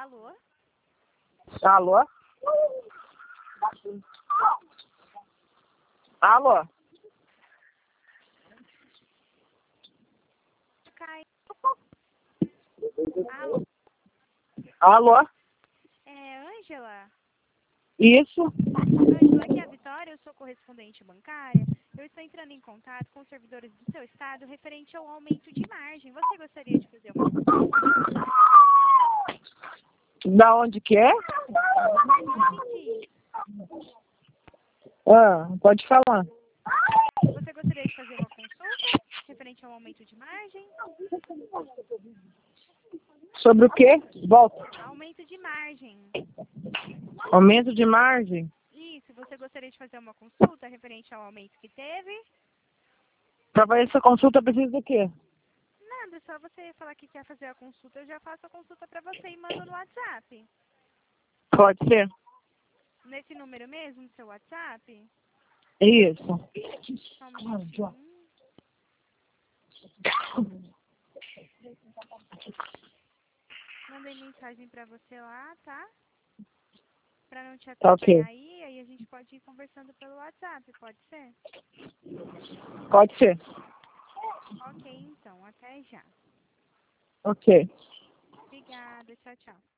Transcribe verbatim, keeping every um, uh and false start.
Alô? Alô? Alô? Cai. Alô? Alô? É, Ângela? Isso? Ângela, aqui é a Vitória, eu sou correspondente bancária. Eu estou entrando em contato com os servidores do seu estado referente ao aumento de margem. Você gostaria de fazer uma consulta? Da onde que é? Não entendi. Ah, pode falar. Você gostaria de fazer uma consulta referente ao aumento de margem? Sobre o quê? Volta. Aumento de margem. Aumento de margem? Isso, você gostaria de fazer uma consulta referente ao aumento que teve? Para fazer essa consulta precisa do quê? Nada, só você falar que quer fazer a consulta, eu já faço a consulta para você e mando no WhatsApp. Pode ser? Nesse número mesmo, do seu WhatsApp? Isso. Só um minutinho. Mandei mensagem pra você lá, tá? Pra não te Tá atrapalhar ok. aí, aí a gente pode ir conversando pelo WhatsApp, pode ser? Pode ser. Ok, então, até já. Ok. Obrigada, tchau, tchau.